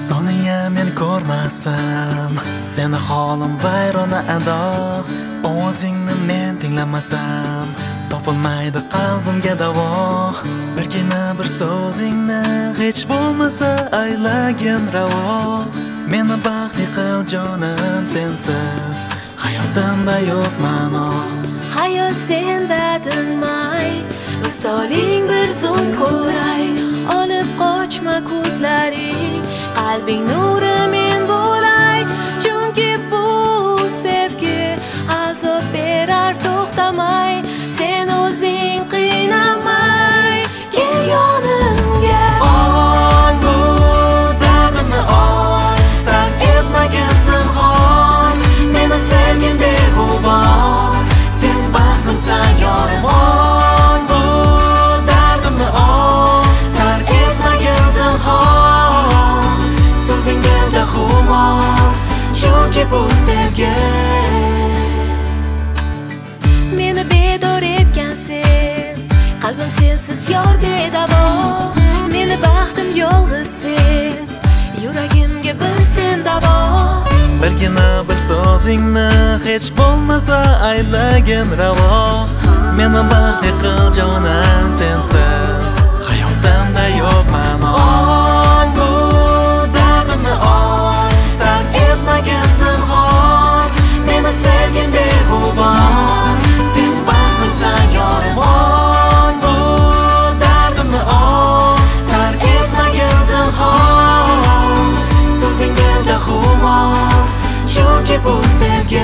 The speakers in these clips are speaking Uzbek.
Soniyam men ko'rmasam, seni holim vayrona ado. O'zingni men tinglamasam, topilmaydi qalbimga davo. Birgina bir so'zingni hech bo'lmasa aylagin ravo. Meni baxtli qil jonim, sensiz hayotimda yo'q ma'no. Hayot senda tinmay, visoling bir zum ko'ray. Olib qochma ko'zlaring, qalbing nuri men bo'lay. Chunki bu sevgi azob berar to'xtamay. Sen o'zing qiynamay, kel yonimga. Ol bu dardimni ol, tark etmagin zinhor. Meni sevgin beg'ubor, sen baxtimsan yorim. Ol bu dardimni ol, tark etmagin zinhor. So'zing dilda xumor, chunki bu sevgi. Meni bedor etgan sen, qalbim sensiz yor bedavo. Meni baxtim yolg'iz sen, yuragimga bir sen davo. Birgina bir so'zingni hech bo'lmasa aylagin ravo. Meni baxtli qil jonim, sensiz hayotimda yo'q ma'no. Ol bu dardimni ol, tark etmagin zinhor. Meni sevgin beg'ubor, sen baxtimsan yorim. Ol bu dardimni ol, tark etmagin zinhor. So'zing dilda xumor, chunki bu sevgi.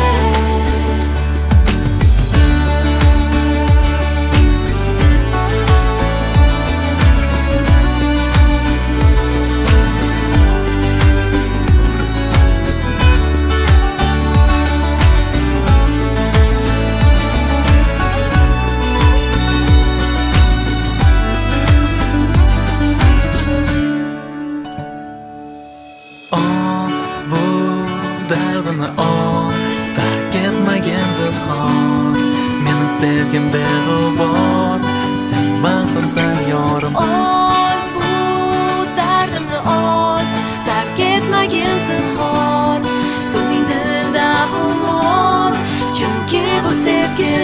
Dardimni ol, tark etmagin zinhor. Meni sevgim beg'ubor, sen baxtimsan yorim. Ol bu dardimni ol, tark etmagin zinhor. So'zing dilda xumor, chunki bu sevgi.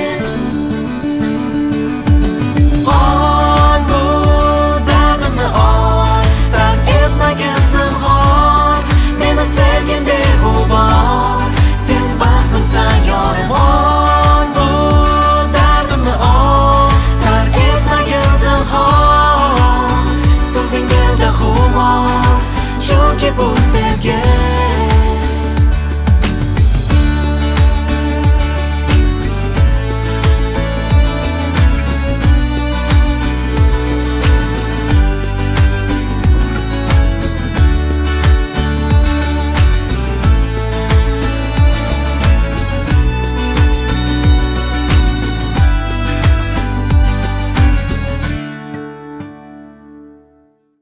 Ol bu dardimni ol, tark etmagin zinhor. Meni sevgin beg'ubor, sen baxtimsan yorim. Ol bu dardimni ol, tark etmagin zinhor. So'zing dilda xumor, chunki bu sevgi.